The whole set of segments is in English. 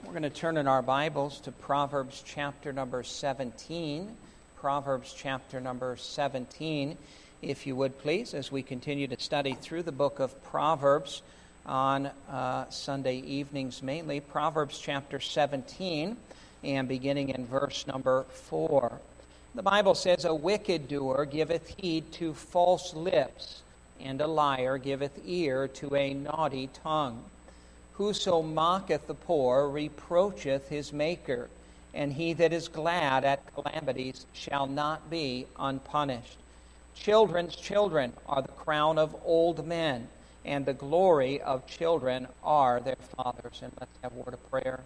We're going to turn in our Bibles to Proverbs chapter number 17. Proverbs chapter number 17, if you would please, as we continue to study through the book of Proverbs on Sunday evenings mainly. Proverbs chapter 17, and beginning in verse number 4. The Bible says, "A wicked doer giveth heed to false lips, and a liar giveth ear to a naughty tongue. Whoso mocketh the poor reproacheth his Maker, and he that is glad at calamities shall not be unpunished. Children's children are the crown of old men, and the glory of children are their fathers." And let's have a word of prayer.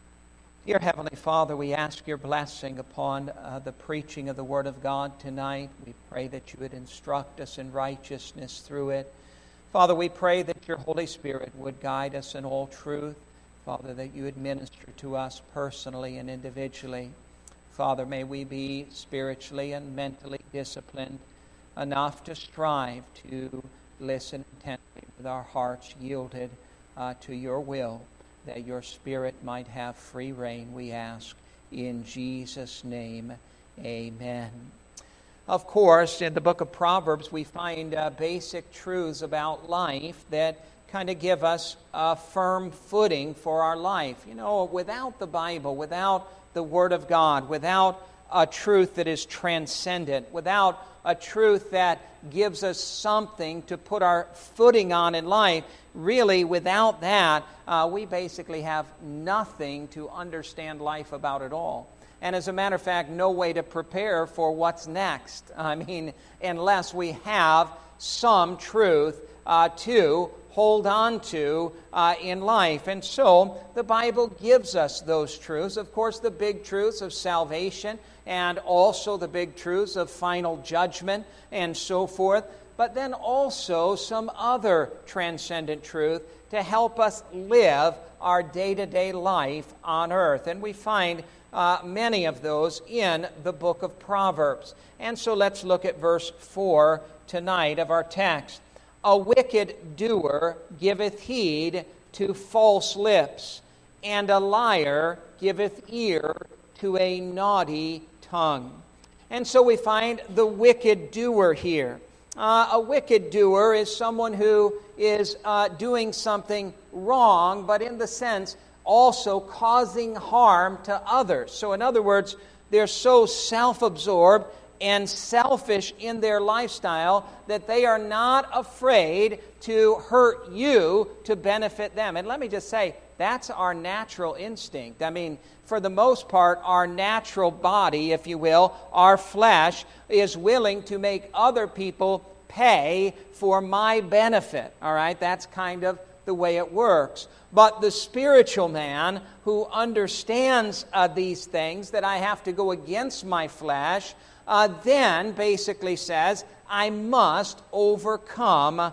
Dear Heavenly Father, we ask your blessing upon the preaching of the Word of God tonight. We pray that you would instruct us in righteousness through it. Father, we pray that your Holy Spirit would guide us in all truth. Father, that you would minister to us personally and individually. Father, may we be spiritually and mentally disciplined enough to strive to listen intently with our hearts yielded to your will, that your Spirit might have free reign, we ask. In Jesus' name, amen. Of course, in the book of Proverbs, we find basic truths about life that kind of give us a firm footing for our life. You know, without the Bible, without the Word of God, without a truth that is transcendent, without a truth that gives us something to put our footing on in life, really, without that, we basically have nothing to understand life about at all. And as a matter of fact, no way to prepare for what's next. I mean, unless we have some truth to hold on to in life. And so the Bible gives us those truths. Of course, the big truths of salvation and also the big truths of final judgment and so forth. But then also some other transcendent truth to help us live our day-to-day life on earth. And we find many of those in the book of Proverbs. And so let's look at verse 4 tonight of our text. "A wicked doer giveth heed to false lips, and a liar giveth ear to a naughty tongue." And so we find the wicked doer here. A wicked doer is someone who is doing something wrong, but in the sense also causing harm to others. So in other words, they're so self-absorbed and selfish in their lifestyle that they are not afraid to hurt you to benefit them. And let me just say, that's our natural instinct. I mean, for the most part, our natural body, if you will, our flesh, is willing to make other people pay for my benefit. All right? That's kind of the way it works. But the spiritual man who understands these things, that I have to go against my flesh, then basically says, I must overcome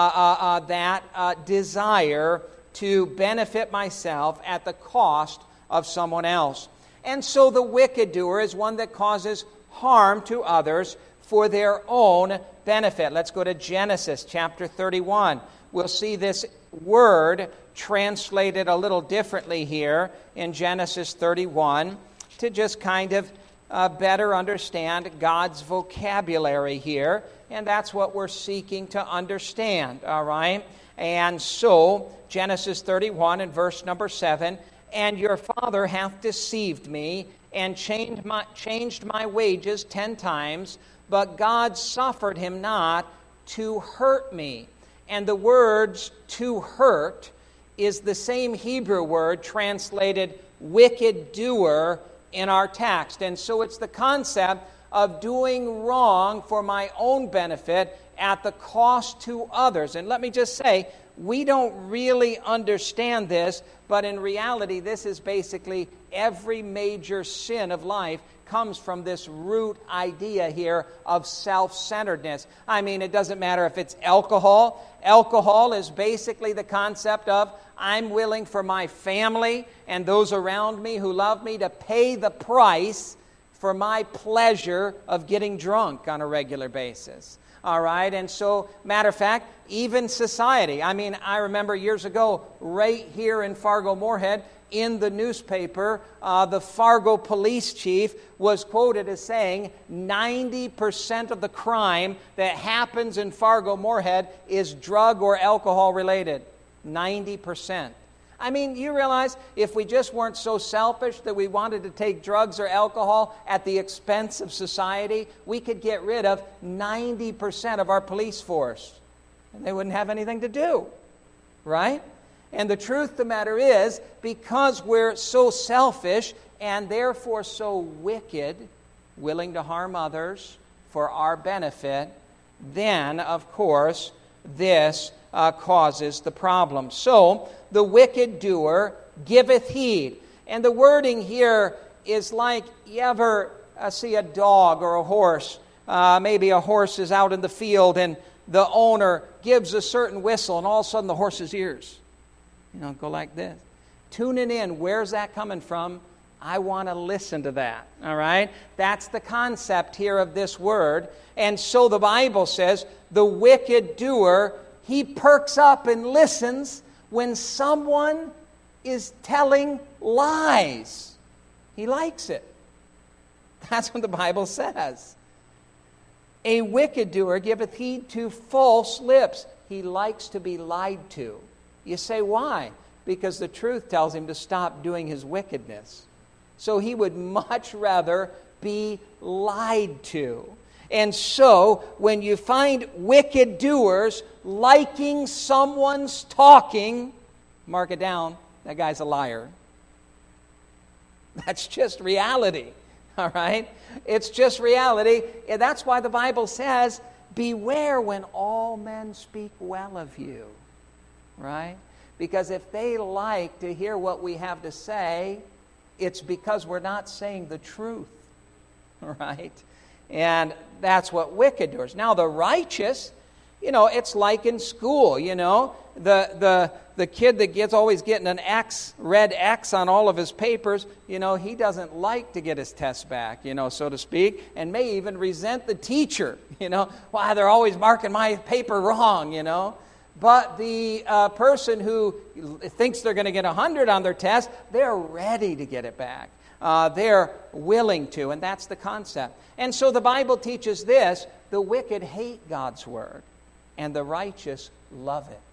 that desire to benefit myself at the cost of someone else. And so the wicked doer is one that causes harm to others for their own benefit. Let's go to Genesis chapter 31. We'll see this word translated a little differently here in Genesis 31 to just kind of better understand God's vocabulary here. And that's what we're seeking to understand, all right? And so, Genesis 31 and verse number 7, "And your father hath deceived me, and changed my wages 10 times, but God suffered him not to hurt me." And the words "to hurt" is the same Hebrew word translated "wicked doer" in our text. And so it's the concept of doing wrong for my own benefit at the cost to others. And let me just say, we don't really understand this, but in reality, this is basically every major sin of life comes from this root idea here of self-centeredness. I mean, it doesn't matter if it's alcohol. Alcohol is basically the concept of I'm willing for my family and those around me who love me to pay the price for my pleasure of getting drunk on a regular basis. All right, and so, matter of fact, even society. I mean, I remember years ago, right here in Fargo-Moorhead, in the newspaper, the Fargo police chief was quoted as saying 90% of the crime that happens in Fargo-Moorhead is drug or alcohol related. 90%. I mean, you realize if we just weren't so selfish that we wanted to take drugs or alcohol at the expense of society, we could get rid of 90% of our police force. And they wouldn't have anything to do, right? And the truth of the matter is, because we're so selfish and therefore so wicked, willing to harm others for our benefit, then, of course, this causes the problem. So, the wicked doer giveth heed. And the wording here is like you ever see a dog or a horse. Maybe a horse is out in the field and the owner gives a certain whistle and all of a sudden the horse's ears, go like this. Tuning in, where's that coming from? I want to listen to that, all right? That's the concept here of this word. And so the Bible says, the wicked doer, he perks up and listens when someone is telling lies. He likes it. That's what the Bible says. A wicked doer giveth heed to false lips. He likes to be lied to. You say, why? Because the truth tells him to stop doing his wickedness. So he would much rather be lied to. And so, when you find wicked doers liking someone's talking, mark it down, that guy's a liar. That's just reality, all right? It's just reality. And that's why the Bible says, beware when all men speak well of you, right? Because if they like to hear what we have to say, it's because we're not saying the truth, right? And that's what wicked doers. Now, the righteous, it's like in school, the kid that always getting an X, red X on all of his papers, he doesn't like to get his test back, so to speak, and may even resent the teacher, why they're always marking my paper wrong, But the person who thinks they're going to get 100 on their test, they're ready to get it back. They're willing to, and that's the concept. And so the Bible teaches this: the wicked hate God's word, and the righteous love it.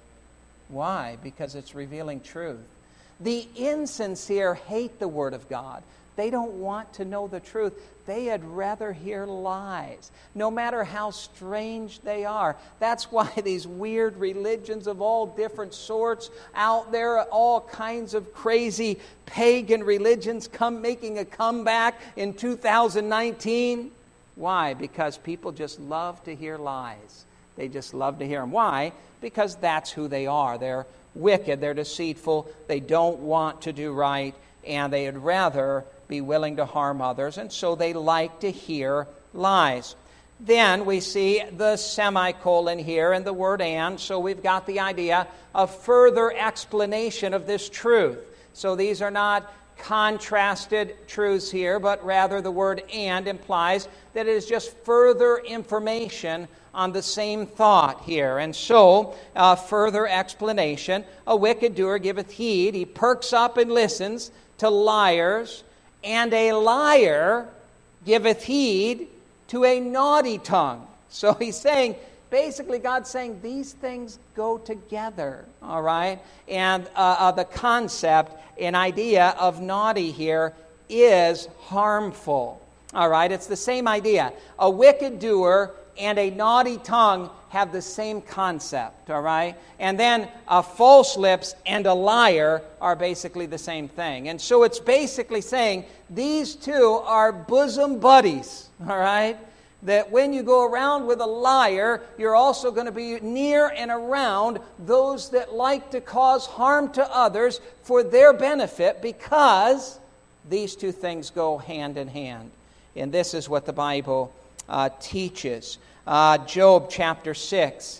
Why? Because it's revealing truth. The insincere hate the word of God. They don't want to know the truth. They'd rather hear lies, no matter how strange they are. That's why these weird religions of all different sorts out there, all kinds of crazy pagan religions making a comeback in 2019. Why? Because people just love to hear lies. They just love to hear them. Why? Because that's who they are. They're wicked, they're deceitful, they don't want to do right, and they'd rather be willing to harm others, and so they like to hear lies. Then we see the semicolon here and the word and, so we've got the idea of further explanation of this truth. So these are not contrasted truths here, but rather the word and implies that it is just further information on the same thought here. And so, further explanation, a wicked doer giveth heed, he perks up and listens to liars, and a liar giveth heed to a naughty tongue. So he's saying, basically God's saying these things go together, all right? And the concept and idea of naughty here is harmful, all right? It's the same idea. A wicked doer and a naughty tongue have the same concept, all right? And then false lips and a liar are basically the same thing. And so it's basically saying these two are bosom buddies, all right? That when you go around with a liar, you're also going to be near and around those that like to cause harm to others for their benefit, because these two things go hand in hand. And this is what the Bible teaches. Job chapter 6.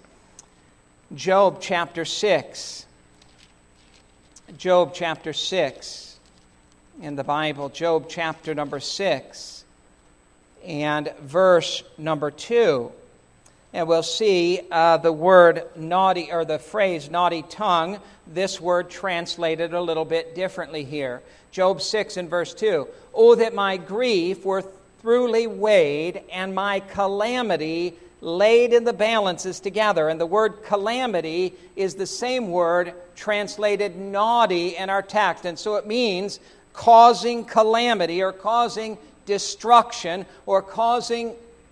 Job chapter 6. Job chapter 6 in the Bible. Job chapter number 6 and verse number 2. And we'll see the word naughty, or the phrase naughty tongue, this word translated a little bit differently here. Job 6 and verse 2. Oh, that my grief were thoroughly weighed, and my calamity laid in the balances together. And the word calamity is the same word translated naughty in our text. And so it means causing calamity, or causing destruction, or causing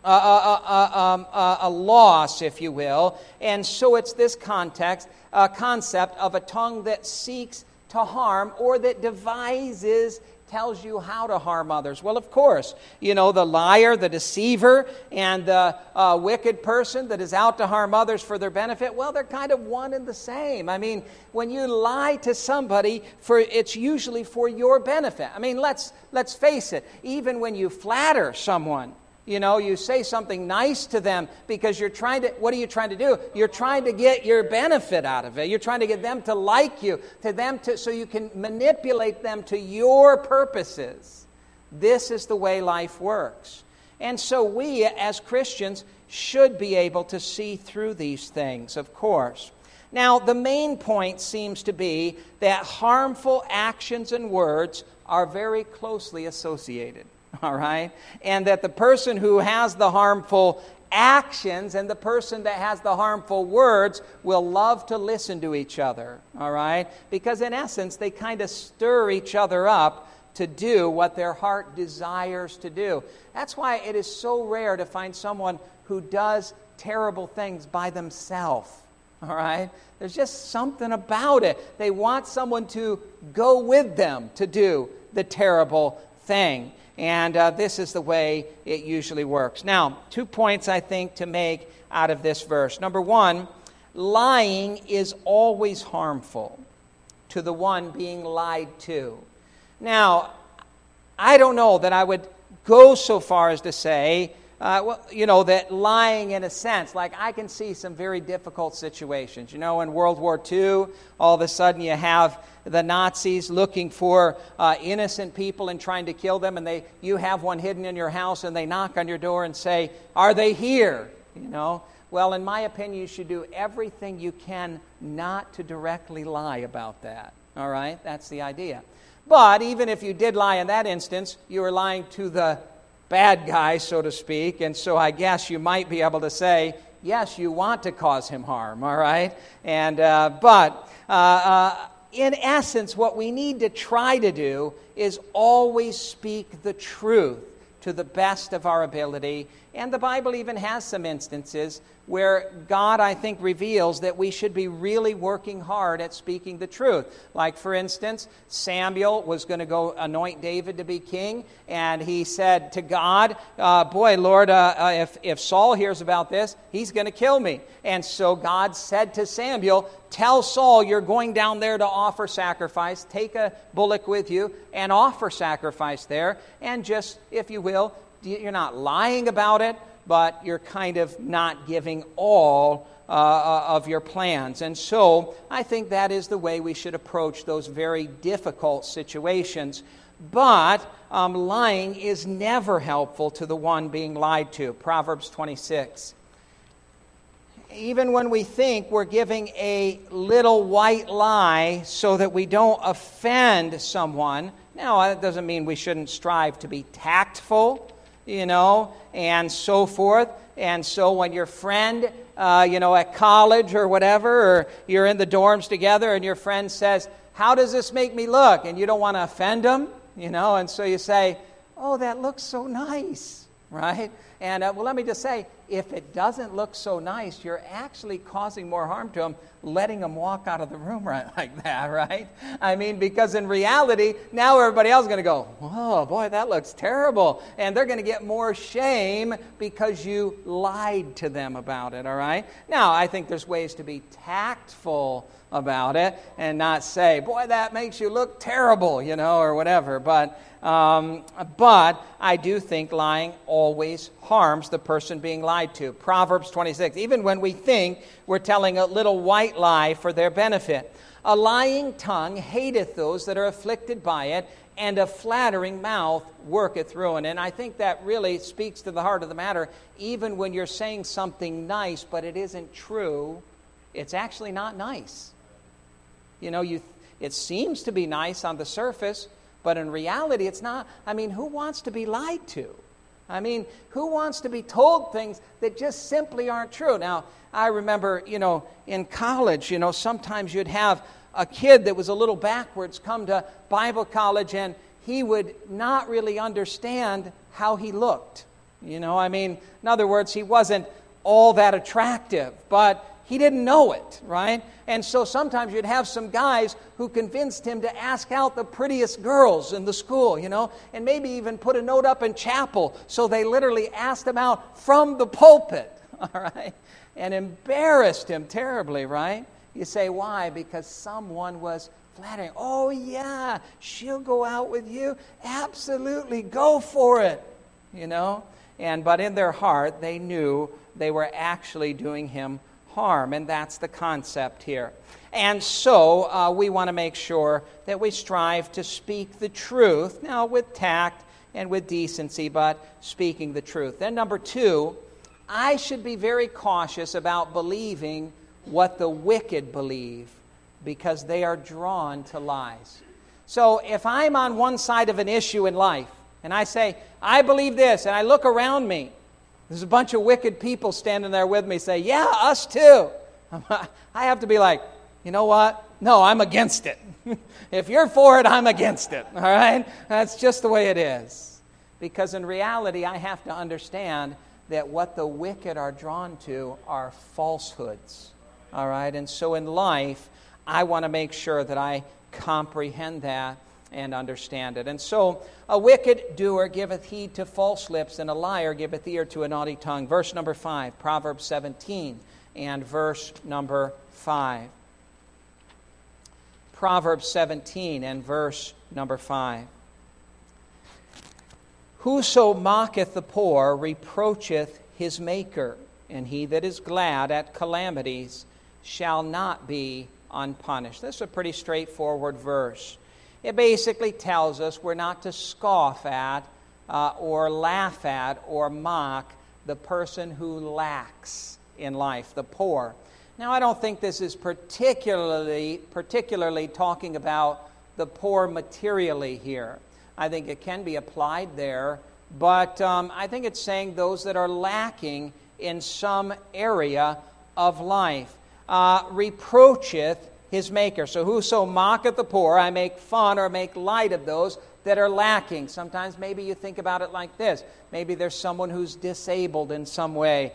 a loss, if you will. And so it's this concept of a tongue that seeks to harm, or that devises, tells you how to harm others. Well, of course, the liar, the deceiver, and the wicked person that is out to harm others for their benefit, well, they're kind of one and the same. I mean, when you lie to somebody, it's usually for your benefit. I mean, let's face it, even when you flatter someone, you say something nice to them because what are you trying to do? You're trying to get your benefit out of it. You're trying to get them to like you, so you can manipulate them to your purposes. This is the way life works. And so we, as Christians, should be able to see through these things, of course. Now, the main point seems to be that harmful actions and words are very closely associated. All right? And that the person who has the harmful actions and the person that has the harmful words will love to listen to each other. All right? Because in essence, they kind of stir each other up to do what their heart desires to do. That's why it is so rare to find someone who does terrible things by themselves. All right? There's just something about it. They want someone to go with them to do the terrible thing. And this is the way it usually works. Now, 2 points I think to make out of this verse. Number one, lying is always harmful to the one being lied to. Now, I don't know that I would go so far as to say, that lying in a sense, like I can see some very difficult situations. In World War II, all of a sudden you have the Nazis looking for innocent people and trying to kill them, and you have one hidden in your house, and they knock on your door and say, "Are they here?" Well, in my opinion, you should do everything you can not to directly lie about that. All right? That's the idea. But even if you did lie in that instance, you were lying to the bad guy, so to speak, and so I guess you might be able to say, yes, you want to cause him harm, all right? And but in essence, what we need to try to do is always speak the truth to the best of our ability. And the Bible even has some instances where God, I think, reveals that we should be really working hard at speaking the truth. Like, for instance, Samuel was going to go anoint David to be king, and he said to God, Lord, if Saul hears about this, he's going to kill me. And so God said to Samuel, tell Saul you're going down there to offer sacrifice. Take a bullock with you and offer sacrifice there. And just, if you will, you're not lying about it, but you're kind of not giving all of your plans. And so I think that is the way we should approach those very difficult situations. But lying is never helpful to the one being lied to. Proverbs 26. Even when we think we're giving a little white lie so that we don't offend someone, now that doesn't mean we shouldn't strive to be tactful, and so forth. And so when your friend, at college or whatever, or you're in the dorms together and your friend says, how does this make me look? And you don't want to offend them, and so you say, oh, that looks so nice, right? And let me just say, if it doesn't look so nice, you're actually causing more harm to them, letting them walk out of the room right like that, right? I mean, because in reality, now everybody else is going to go, oh, boy, that looks terrible. And they're going to get more shame because you lied to them about it, all right? Now, I think there's ways to be tactful about it and not say, boy, that makes you look terrible, or whatever. But I do think lying always harms the person being lied lied to. Proverbs 26. Even when we think we're telling a little white lie for their benefit. A lying tongue hateth those that are afflicted by it, and a flattering mouth worketh ruin. And I think that really speaks to the heart of the matter. Even when you're saying something nice, but it isn't true, it's actually not nice. You know, it seems to be nice on the surface, but in reality it's not. I mean, who wants to be lied to? I mean, who wants to be told things that just simply aren't true? Now, I remember, in college, sometimes you'd have a kid that was a little backwards come to Bible college, and he would not really understand how he looked. In other words, he wasn't all that attractive, but he didn't know it, right? And so sometimes you'd have some guys who convinced him to ask out the prettiest girls in the school, and maybe even put a note up in chapel so they literally asked him out from the pulpit, all right? And embarrassed him terribly, right? You say, why? Because someone was flattering. Oh, yeah, she'll go out with you. Absolutely, go for it, But in their heart, they knew they were actually doing him harm, and that's the concept here. And so we want to make sure that we strive to speak the truth, now with tact and with decency, but speaking the truth. Then number 2, I should be very cautious about believing what the wicked believe, because they are drawn to lies. So if I'm on one side of an issue in life, and I say, I believe this, and I look around me, there's a bunch of wicked people standing there with me, say, yeah, us too. I have to be like, you know what? No, I'm against it. If you're for it, I'm against it. All right? That's just the way it is. Because in reality, I have to understand that what the wicked are drawn to are falsehoods. All right? And so in life, I want to make sure that I comprehend that and understand it. And so a wicked doer giveth heed to false lips, and a liar giveth ear to a naughty tongue. Verse number 5, Proverbs 17 and verse number 5. Proverbs 17 and verse number 5. Whoso mocketh the poor reproacheth his Maker, and he that is glad at calamities shall not be unpunished. This is a pretty straightforward verse. It basically tells us we're not to scoff at or laugh at or mock the person who lacks in life, the poor. Now, I don't think this is particularly talking about the poor materially here. I think it can be applied there, but I think it's saying those that are lacking in some area of life. Reproacheth his Maker. So whoso mocketh the poor, I make fun or make light of those that are lacking. Sometimes maybe you think about it like this. Maybe there's someone who's disabled in some way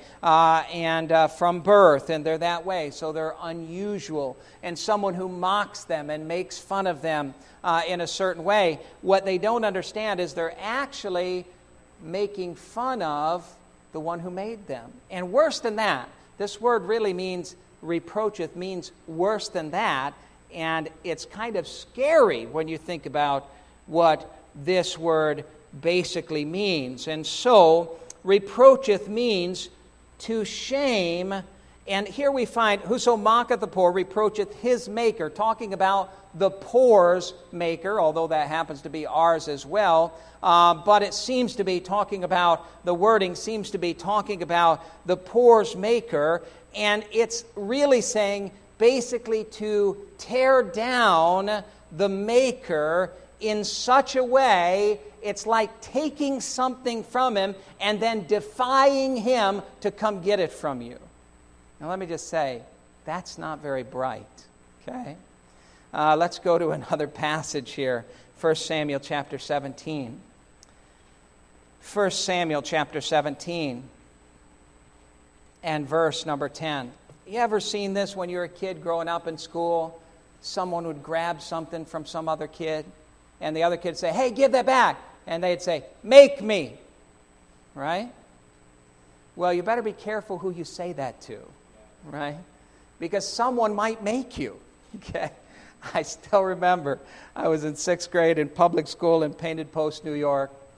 and from birth, and they're that way, so they're unusual. And someone who mocks them and makes fun of them in a certain way. What they don't understand is they're actually making fun of the one who made them. And worse than that, this word really means reproacheth, means worse than that, and it's kind of scary when you think about what this word basically means. And so, reproacheth means to shame, and here we find, whoso mocketh the poor reproacheth his Maker, talking about the poor's Maker, although that happens to be ours as well, but it seems to be talking about, the wording seems to be talking about the poor's Maker, and it's really saying basically to tear down the Maker in such a way, it's like taking something from him and then defying him to come get it from you. Now let me just say, that's not very bright, okay? Let's go to another passage here, 1 Samuel chapter 17. 1 Samuel chapter 17 and verse number 10. You ever seen this when you were a kid growing up in school? Someone would grab something from some other kid, and the other kid would say, hey, give that back. And they'd say, make me. Right? Well, you better be careful who you say that to. Right? Because someone might make you. Okay? I still remember I was in 6th grade in public school in Painted Post, New York.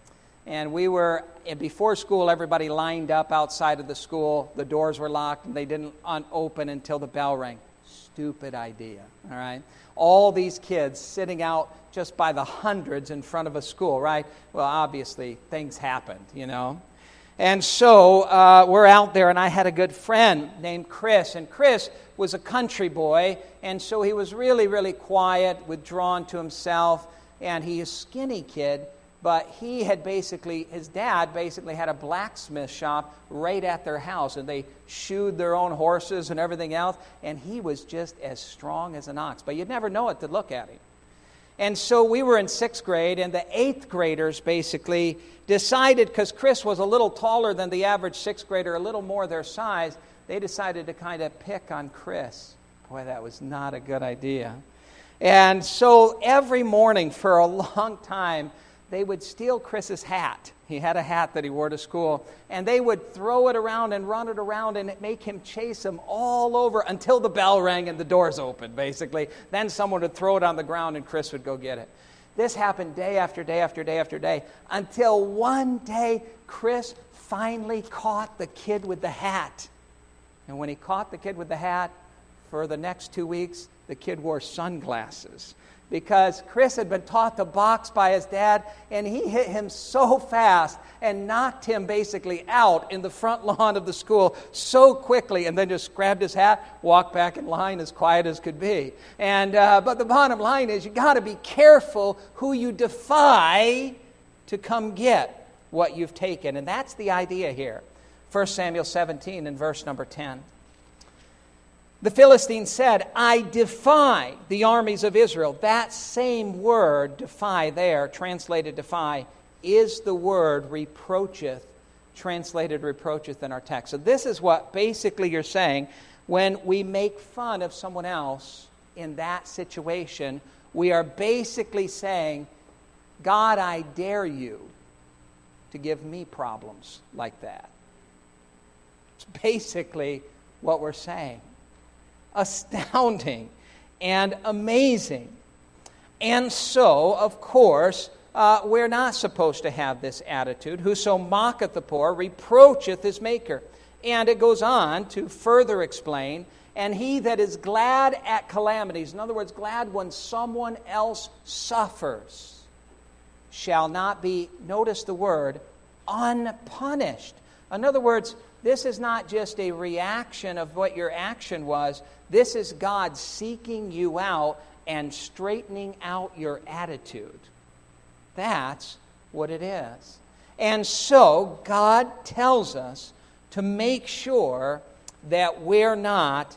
And we were, before school, everybody lined up outside of the school. The doors were locked, and they didn't open until the bell rang. Stupid idea, all right? All these kids sitting out just by the hundreds in front of a school, right? Well, obviously, things happened, you know. And so we're out there, and I had a good friend named Chris. And Chris was a country boy, and so he was really, really quiet, withdrawn to himself. And he is a skinny kid, but he had his dad basically had a blacksmith shop right at their house. And they shoed their own horses and everything else. And he was just as strong as an ox. But you'd never know it to look at him. And so we were in 6th grade, and the 8th graders basically decided, because Chris was a little taller than the average 6th grader, a little more their size, they decided to kind of pick on Chris. Boy, that was not a good idea. And so every morning for a long time, they would steal Chris's hat. He had a hat that he wore to school. And they would throw it around and run it around and make him chase them all over until the bell rang and the doors opened, basically. Then someone would throw it on the ground and Chris would go get it. This happened day after day after day after day until one day Chris finally caught the kid with the hat. And when he caught the kid with the hat, for the next 2 weeks, the kid wore sunglasses. Because Chris had been taught to box by his dad, and he hit him so fast and knocked him basically out in the front lawn of the school so quickly, and then just grabbed his hat, walked back in line as quiet as could be. And but the bottom line is, you got to be careful who you defy to come get what you've taken. And that's the idea here. 1 Samuel 17 and verse number 10. The Philistines said, I defy the armies of Israel. That same word, defy there, translated defy, is the word reproacheth, translated reproacheth in our text. So this is what basically you're saying. When we make fun of someone else in that situation, we are basically saying, God, I dare you to give me problems like that. It's basically what we're saying. Astounding and amazing. And so, of course, we're not supposed to have this attitude. Whoso mocketh the poor reproacheth his maker. And it goes on to further explain, and he that is glad at calamities, in other words, glad when someone else suffers, shall not be, notice the word, unpunished. In other words, this is not just a reaction of what your action was. This is God seeking you out and straightening out your attitude. That's what it is. And so God tells us to make sure that we're not,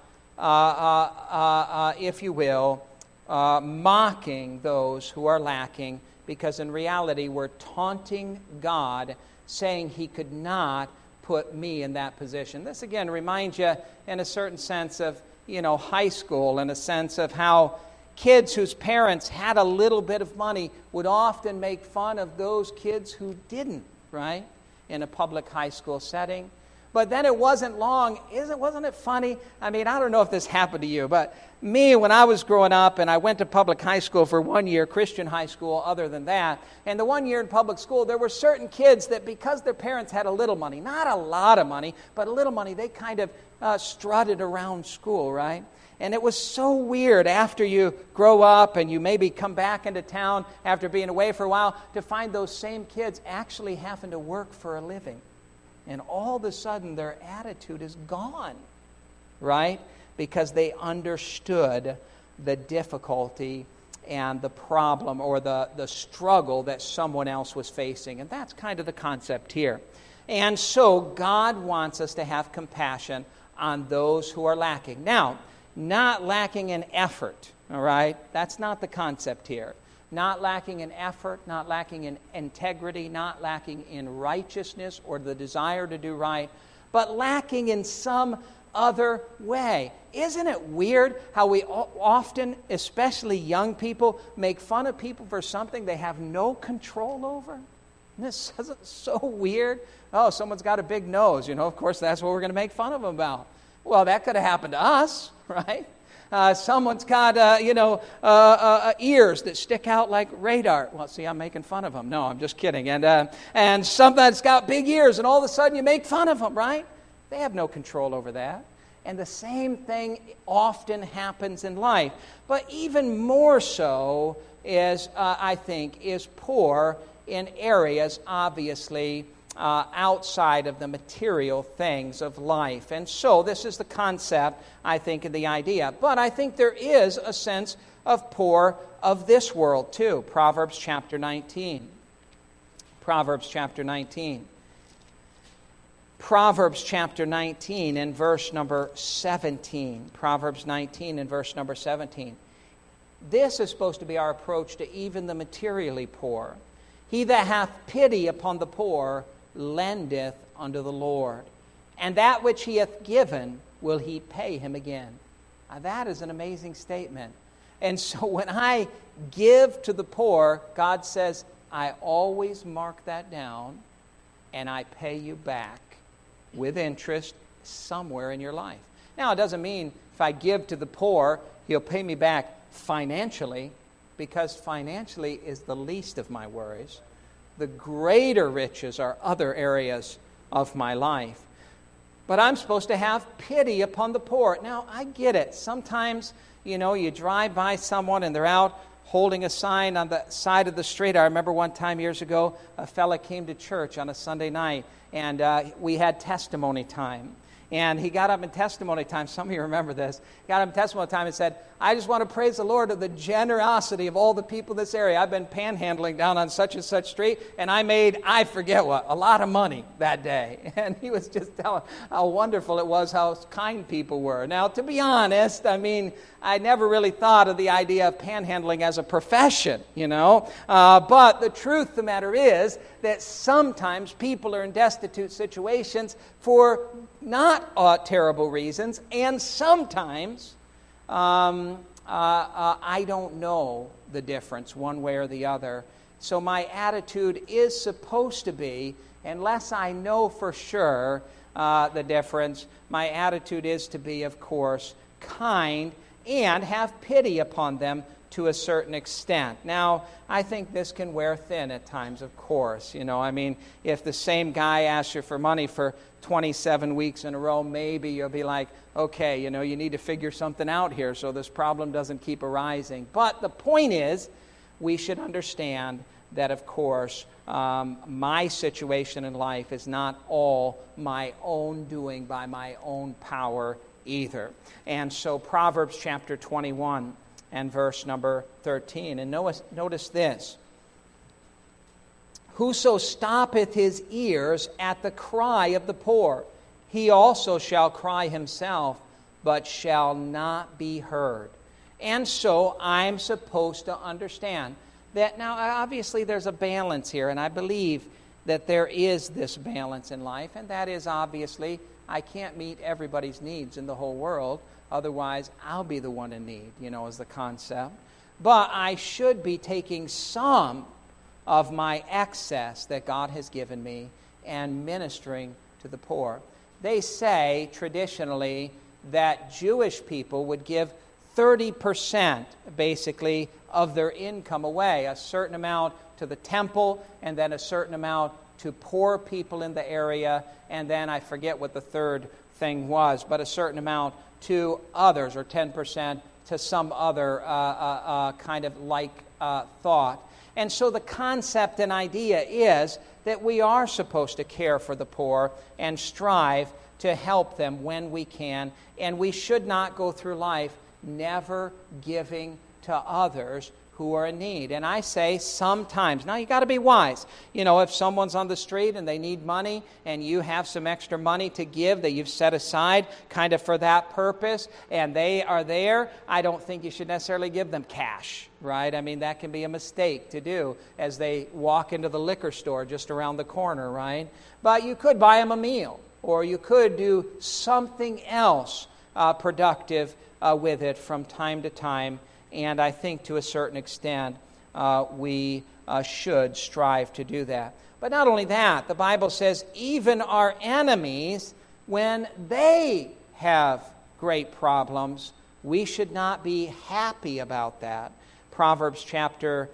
if you will, mocking those who are lacking, because in reality we're taunting God, saying He could not put me in that position. This again reminds you in a certain sense of, high school, in a sense of how kids whose parents had a little bit of money would often make fun of those kids who didn't, right? In a public high school setting. But then it wasn't long. Wasn't it funny? I mean, I don't know if this happened to you, but me, when I was growing up, and I went to public high school for 1 year, Christian high school other than that, and the 1 year in public school, there were certain kids that because their parents had a little money, not a lot of money, but a little money, they kind of strutted around school, right? And it was so weird after you grow up and you maybe come back into town after being away for a while to find those same kids actually having to work for a living. And all of a sudden, their attitude is gone, right? Because they understood the difficulty and the problem or the struggle that someone else was facing. And that's kind of the concept here. And so God wants us to have compassion on those who are lacking. Now, not lacking in effort, all right? That's not the concept here. Not lacking in effort, not lacking in integrity, not lacking in righteousness or the desire to do right, but lacking in some other way. Isn't it weird how we often, especially young people, make fun of people for something they have no control over? This isn't so weird. Oh, someone's got a big nose. Of course, that's what we're going to make fun of them about. Well, that could have happened to us, right? Someone's got, ears that stick out like radar. Well, see, I'm making fun of them. No, I'm just kidding. And somebody's got big ears, and all of a sudden you make fun of them, right? They have no control over that. And the same thing often happens in life. But even more so is poor in areas, obviously, outside of the material things of life. And so this is the concept, I think, and the idea. But I think there is a sense of poor of this world, too. Proverbs chapter 19. Proverbs chapter 19. Proverbs chapter 19 and verse number 17. Proverbs 19 and verse number 17. This is supposed to be our approach to even the materially poor. He that hath pity upon the poor lendeth unto the Lord, and that which he hath given will he pay him again. Now, that is an amazing statement. And so when I give to the poor, God says, I always mark that down, and I pay you back with interest somewhere in your life. Now, it doesn't mean if I give to the poor, he'll pay me back financially, because financially is the least of my worries. The greater riches are other areas of my life. But I'm supposed to have pity upon the poor. Now, I get it. Sometimes, you drive by someone and they're out holding a sign on the side of the street. I remember one time years ago, a fella came to church on a Sunday night, and we had testimony time. And he got up in testimony time. Some of you remember this. Got up in testimony time and said, I just want to praise the Lord of the generosity of all the people in this area. I've been panhandling down on such and such street, and I made, I forget what, a lot of money that day. And he was just telling how wonderful it was, how kind people were. Now, to be honest, I never really thought of the idea of panhandling as a profession, But the truth of the matter is that sometimes people are in destitute situations for not terrible reasons, and sometimes I don't know the difference one way or the other. So my attitude is supposed to be, unless I know for sure the difference, my attitude is to be, of course, kind and have pity upon them to a certain extent. Now, I think this can wear thin at times, of course. If the same guy asks you for money for 27 weeks in a row, maybe you'll be like, okay, you need to figure something out here so this problem doesn't keep arising. But the point is, we should understand that, of course, my situation in life is not all my own doing by my own power either. And so Proverbs chapter 21 and verse number 13. And notice this. Whoso stoppeth his ears at the cry of the poor, he also shall cry himself, but shall not be heard. And so I'm supposed to understand that now, obviously, there's a balance here, and I believe that there is this balance in life, and that is obviously I can't meet everybody's needs in the whole world. Otherwise, I'll be the one in need, is the concept. But I should be taking some of my excess that God has given me and ministering to the poor. They say, traditionally, that Jewish people would give 30%, basically, of their income away, a certain amount to the temple, and then a certain amount to poor people in the area, and then I forget what the third thing was, but a certain amount to others, or 10% to some other kind of thought. And so the concept and idea is that we are supposed to care for the poor and strive to help them when we can, and we should not go through life never giving to others who are in need. And I say sometimes. Now, you got to be wise. If someone's on the street and they need money and you have some extra money to give that you've set aside kind of for that purpose and they are there, I don't think you should necessarily give them cash, right? That can be a mistake to do as they walk into the liquor store just around the corner, right? But you could buy them a meal, or you could do something else productive with it from time to time. And I think to a certain extent, we should strive to do that. But not only that, the Bible says even our enemies, when they have great problems, We should not be happy about that. Proverbs chapter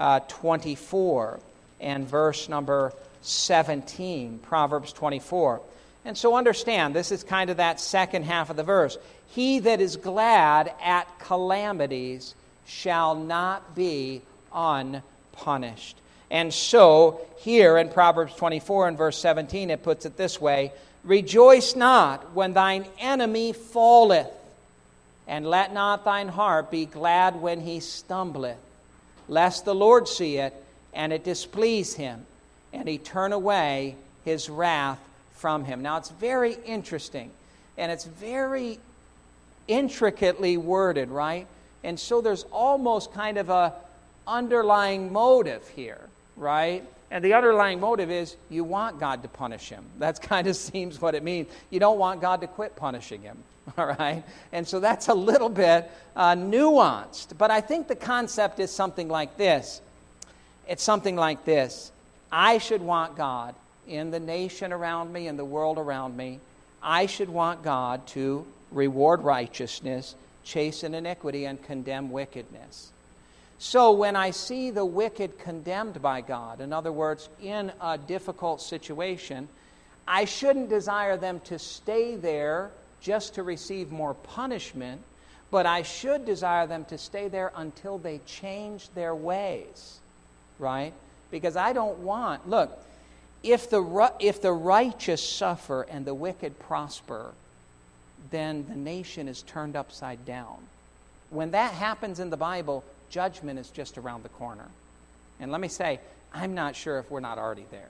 24 and verse number 17. Proverbs 24. And so understand, this is kind of that second half of the verse. He that is glad at calamities shall not be unpunished. And so, here in Proverbs 24 and verse 17, it puts it this way: Rejoice not when thine enemy falleth, and let not thine heart be glad when he stumbleth, lest the Lord see it, and it displease him, and he turn away his wrath from him. Now, it's very interesting, and it's very intricately worded, right? And so there's almost kind of a underlying motive here, right? And the underlying motive is you want God to punish him. That kind of seems what it means. You don't want God to quit punishing him, all right? And so that's a little bit nuanced. But I think the concept is something like this. It's something like this. I should want God in the nation around me, in the world around me. I should want God to reward righteousness, chasten iniquity, and condemn wickedness. So when I see the wicked condemned by God, in other words, in a difficult situation, I shouldn't desire them to stay there just to receive more punishment, but I should desire them to stay there until they change their ways, right? Because I don't want, look, if the righteous suffer and the wicked prosper, then the nation is turned upside down. When that happens in the Bible, judgment is just around the corner. And let me say, I'm not sure if we're not already there.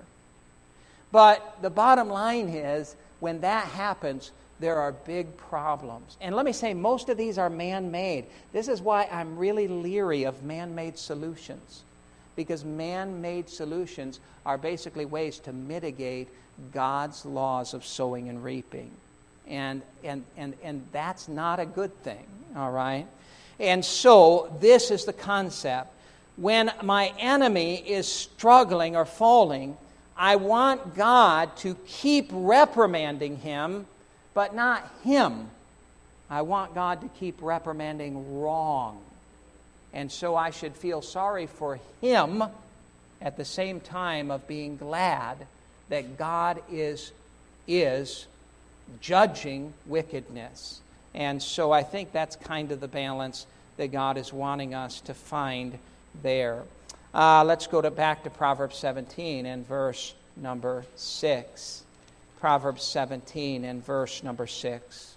But the bottom line is, when that happens, there are big problems. And let me say, most of these are man-made. This is why I'm really leery of man-made solutions. Because man-made solutions are basically ways to mitigate God's laws of sowing and reaping. And that's not a good thing, all right? And so this is the concept. When my enemy is struggling or falling, I want God to keep reprimanding him, but not him. I want God to keep reprimanding wrong. And so I should feel sorry for him at the same time of being glad that God is judging wickedness. And so I think that's kind of the balance that God is wanting us to find there. Let's go back to Proverbs 17 and verse number 6. Proverbs 17 and verse number 6.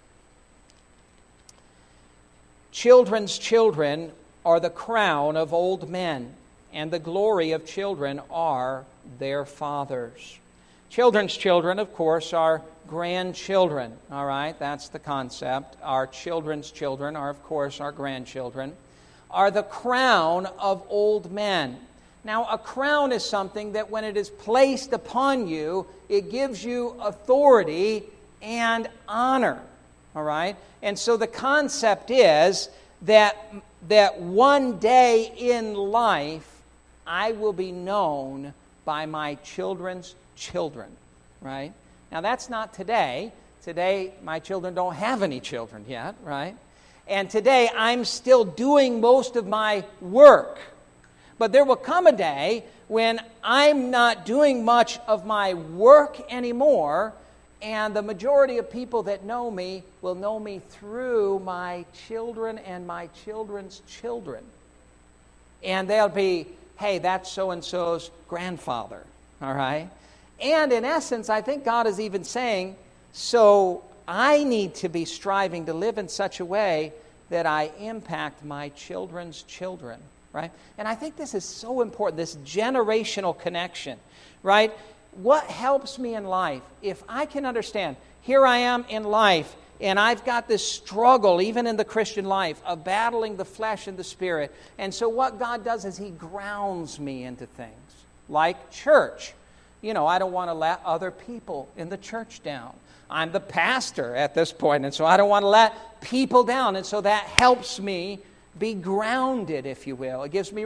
Children's children are the crown of old men, and the glory of children are their fathers. Children's children, of course, are grandchildren, all right? That's the concept. Our children's children are, of course, our grandchildren, are the crown of old men. Now, a crown is something that when it is placed upon you, it gives you authority and honor, all right? And so the concept is that one day in life, I will be known by my children's children, right? Now, that's not today. Today, my children don't have any children yet, right? And today, I'm still doing most of my work. But there will come a day when I'm not doing much of my work anymore, and the majority of people that know me will know me through my children and my children's children. And they'll be, hey, that's so-and-so's grandfather, all right? And in essence, I think God is even saying, so I need to be striving to live in such a way that I impact my children's children, right? And I think this is so important, this generational connection, right? What helps me in life, if I can understand, here I am in life, and I've got this struggle, even in the Christian life, of battling the flesh and the spirit. And so what God does is He grounds me into things, like church. You know, I don't want to let other people in the church down. I'm the pastor at this point, and so I don't want to let people down. And so that helps me be grounded, if you will. It gives me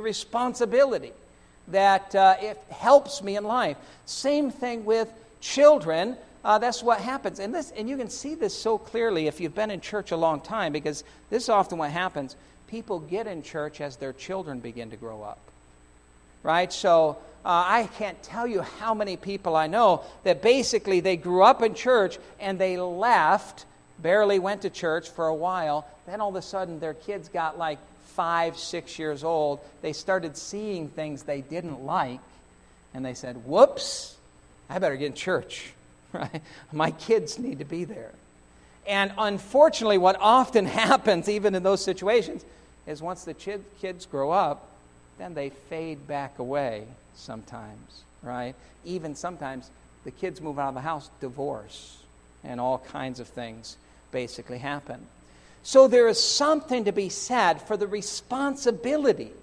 responsibility. That it helps me in life. Same thing with children. that's what happens. And you can see this so clearly if you've been in church a long time, because this is often what happens. People get in church as their children begin to grow up. Right? So I can't tell you how many people I know that basically they grew up in church and they left, barely went to church for a while. Then all of a sudden their kids got like 5, 6 years old. They started seeing things they didn't like. And they said, whoops, I better get in church. Right? My kids need to be there. And unfortunately, what often happens, even in those situations, is once the kids grow up, then they fade back away sometimes, right? Even sometimes the kids move out of the house, divorce, and all kinds of things basically happen. So there is something to be said for the responsibility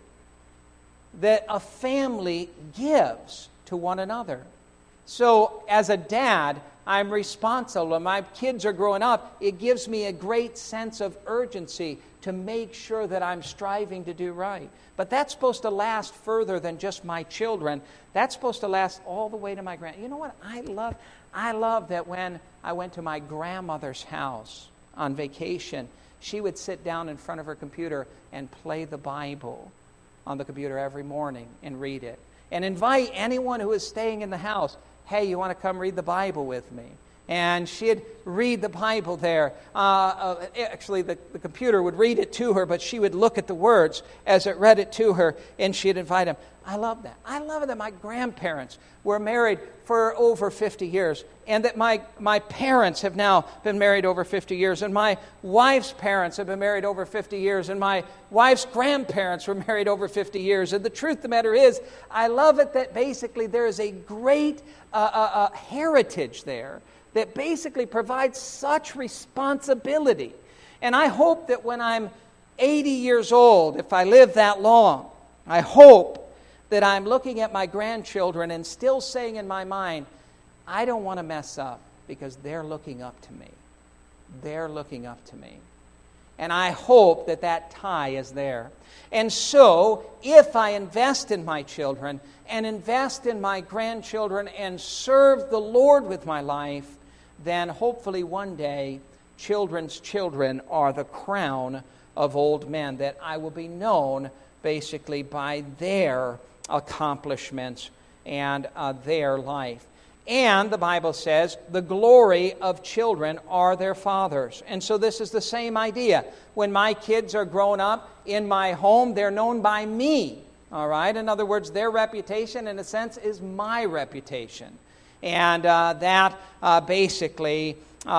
that a family gives to one another. So as a dad, I'm responsible. When my kids are growing up, it gives me a great sense of urgency to make sure that I'm striving to do right. But that's supposed to last further than just my children. That's supposed to last all the way to my You know what I love that when I went to my grandmother's house on vacation, she would sit down in front of her computer and play the Bible on the computer every morning and read it. And invite anyone who is staying in the house, hey, you want to come read the Bible with me? And she'd read the Bible there. Actually, the computer would read it to her, but she would look at the words as it read it to her, and she'd invite him. I love that. I love it that my grandparents were married for over 50 years, and that my parents have now been married over 50 years, and my wife's parents have been married over 50 years, and my wife's grandparents were married over 50 years. And the truth of the matter is, I love it that basically there is a great heritage there that basically provides such responsibility. And I hope that when I'm 80 years old, if I live that long, I hope that I'm looking at my grandchildren and still saying in my mind, I don't want to mess up because they're looking up to me. They're looking up to me. And I hope that that tie is there. And so, if I invest in my children and invest in my grandchildren and serve the Lord with my life, then hopefully one day, children's children are the crown of old men, that I will be known basically by their accomplishments and their life. And the Bible says the glory of children are their fathers. And so this is the same idea. When my kids are grown up in my home, they're known by me. All right? In other words, their reputation, in a sense, is my reputation. And that basically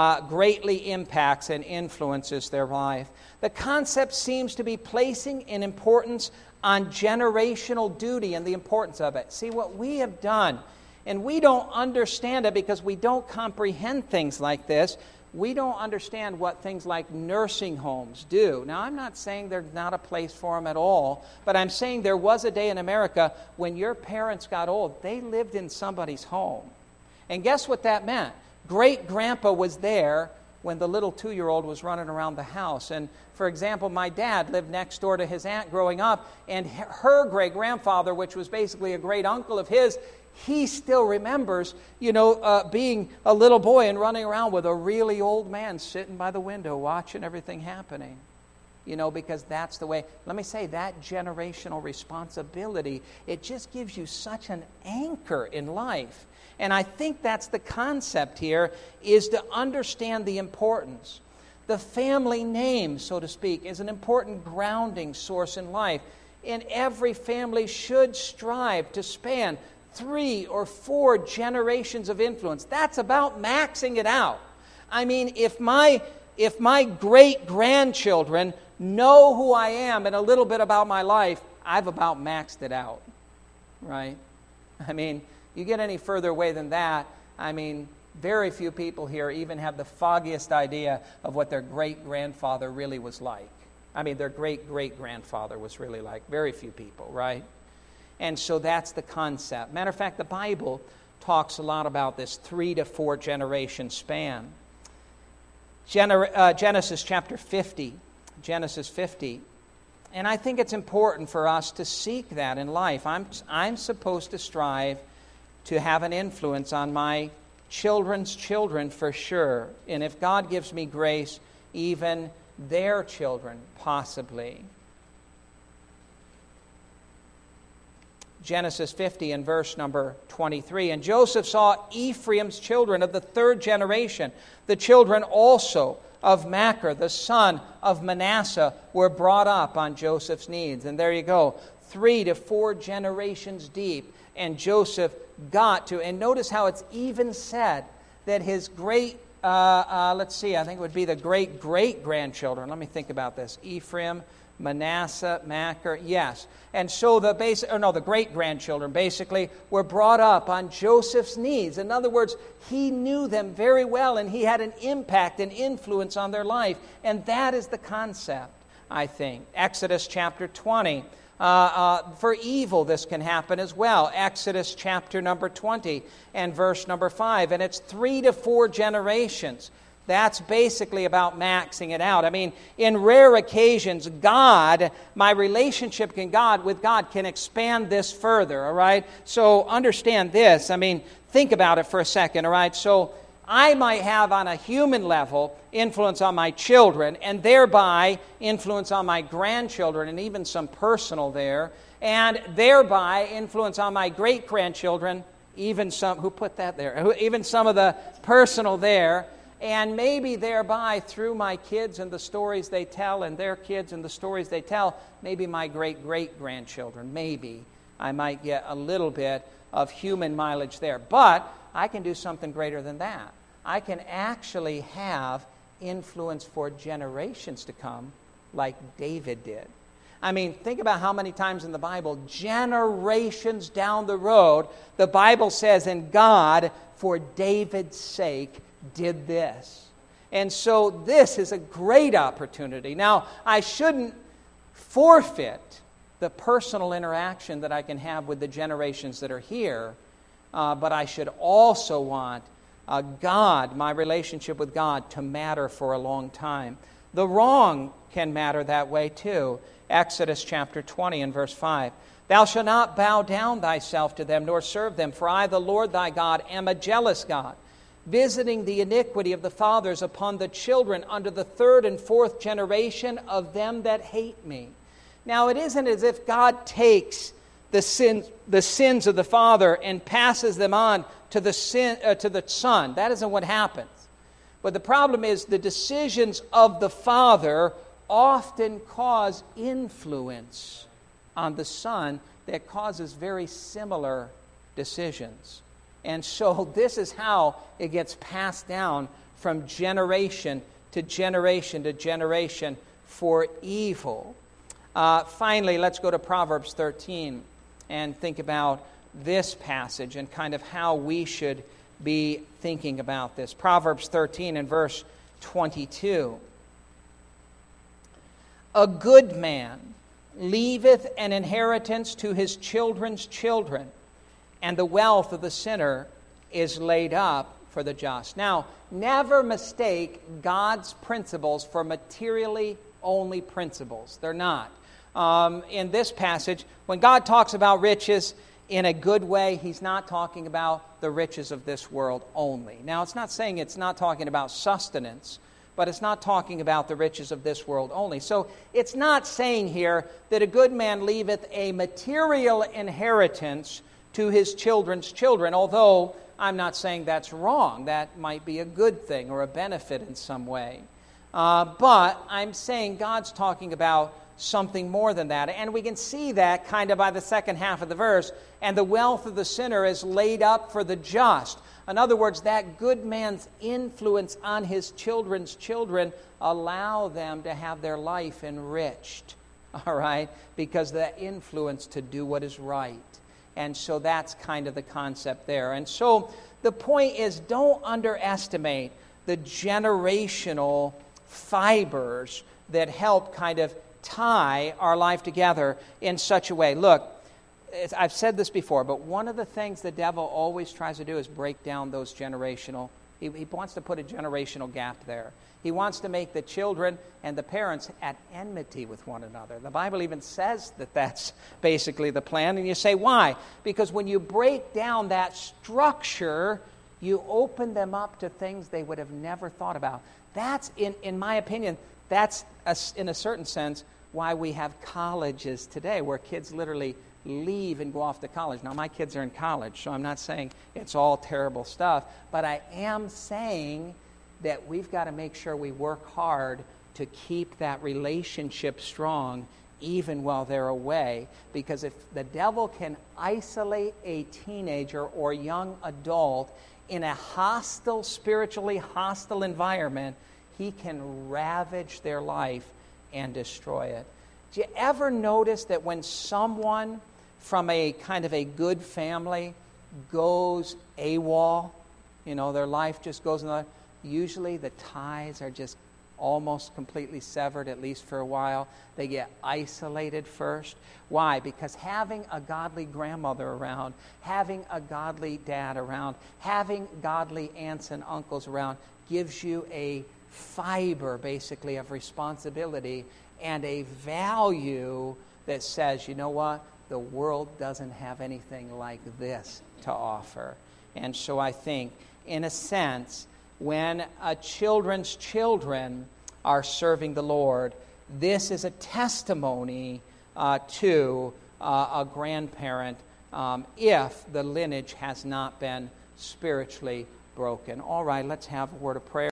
greatly impacts and influences their life. The concept seems to be placing an importance on generational duty and the importance of it. See, what we have done, and we don't understand it because we don't comprehend things like this. We don't understand what things like nursing homes do. Now, I'm not saying there's not a place for them at all, but I'm saying there was a day in America when your parents got old, they lived in somebody's home. And guess what that meant? Great-grandpa was there when the little 2-year-old was running around the house. And, for example, my dad lived next door to his aunt growing up, and her great-grandfather, which was basically a great-uncle of his, he still remembers, being a little boy and running around with a really old man sitting by the window watching everything happening. Because that's the way. Let me say, that generational responsibility, it just gives you such an anchor in life. And I think that's the concept here, is to understand the importance. The family name, so to speak, is an important grounding source in life. And every family should strive to span 3 or 4 generations of influence. That's about maxing it out. I mean, if my great-grandchildren know who I am and a little bit about my life, I've about maxed it out, right? I mean, you get any further away than that, very few people here even have the foggiest idea of what their great-grandfather really was like. Their great-great-grandfather was really like. Very few people, right? And so that's the concept. Matter of fact, the Bible talks a lot about this 3 to 4 generation span. Genesis chapter 50. Genesis 50. And I think it's important for us to seek that in life. I'm supposed to strive to have an influence on my children's children for sure. And if God gives me grace, even their children, possibly. Genesis 50 and verse number 23. And Joseph saw Ephraim's children of the third generation. The children also of Machir, the son of Manasseh, were brought up on Joseph's needs. And there you go, 3 to 4 generations deep. And Joseph got to, and notice how it's even said that his great, I think it would be the great-great-grandchildren. Let me think about this. Ephraim, Manasseh, Machir, yes. And so the great-grandchildren basically were brought up on Joseph's needs. In other words, he knew them very well, and he had an impact and influence on their life. And that is the concept, I think. Exodus chapter 20. For evil, this can happen as well. Exodus chapter number 20 and verse number 5. And it's 3 to 4 generations. That's basically about maxing it out. I mean, in rare occasions, my relationship with God can expand this further, all right? So understand this. I mean, think about it for a second, all right? So I might have on a human level influence on my children and thereby influence on my grandchildren and even some personal there, and thereby influence on my great-grandchildren, even some, who put that there? Even some of the personal there, and maybe thereby through my kids and the stories they tell and their kids and the stories they tell, maybe my great-great-grandchildren, maybe I might get a little bit of human mileage there. But I can do something greater than that. I can actually have influence for generations to come like David did. I mean, think about how many times in the Bible, generations down the road, the Bible says, and God, for David's sake, did this. And so this is a great opportunity. Now, I shouldn't forfeit the personal interaction that I can have with the generations that are here, but I should also want my relationship with God to matter for a long time. The wrong can matter that way too. Exodus chapter 20 and verse 5. Thou shalt not bow down thyself to them, nor serve them, for I, the Lord thy God, am a jealous God, visiting the iniquity of the fathers upon the children unto the 3rd and 4th generation of them that hate me. Now, it isn't as if God takes the sins of the father and passes them on to the son. That isn't what happens. But the problem is the decisions of the father often cause influence on the son that causes very similar decisions. And so this is how it gets passed down from generation to generation to generation for evil. Finally, let's go to Proverbs 13 and think about this passage and kind of how we should be thinking about this. Proverbs 13 and verse 22. A good man leaveth an inheritance to his children's children, and the wealth of the sinner is laid up for the just. Now, never mistake God's principles for materially only principles. They're not. In this passage, when God talks about riches in a good way, he's not talking about the riches of this world only. Now, it's not saying it's not talking about sustenance, but it's not talking about the riches of this world only. So it's not saying here that a good man leaveth a material inheritance to his children's children, although I'm not saying that's wrong. That might be a good thing or a benefit in some way. But I'm saying God's talking about something more than that. And we can see that kind of by the second half of the verse. And the wealth of the sinner is laid up for the just. In other words, that good man's influence on his children's children allow them to have their life enriched. All right? Because of that influence to do what is right. And so that's kind of the concept there. And so the point is, don't underestimate the generational fibers that help kind of tie our life together in such a way. Look, I've said this before, but one of the things the devil always tries to do is break down those generational. He wants to put a generational gap there. He wants to make the children and the parents at enmity with one another. The Bible even says that that's basically the plan. And you say, why? Because when you break down that structure, You open them up to things they would have never thought about. That's, in my opinion, that's, in a certain sense, why we have colleges today, where kids literally leave and go off to college. Now, my kids are in college, so I'm not saying it's all terrible stuff, but I am saying that we've got to make sure we work hard to keep that relationship strong even while they're away. Because if the devil can isolate a teenager or young adult in a hostile, spiritually hostile environment, he can ravage their life and destroy it. Do you ever notice that when someone from a kind of a good family goes AWOL, their life just goes another, usually the ties are just almost completely severed, at least for a while. They get isolated first. Why? Because having a godly grandmother around, having a godly dad around, having godly aunts and uncles around gives you a fiber, basically, of responsibility and a value that says, you know what? The world doesn't have anything like this to offer. And so I think, in a sense, when children's children are serving the Lord, this is a testimony to a grandparent if the lineage has not been spiritually broken. All right, let's have a word of prayer.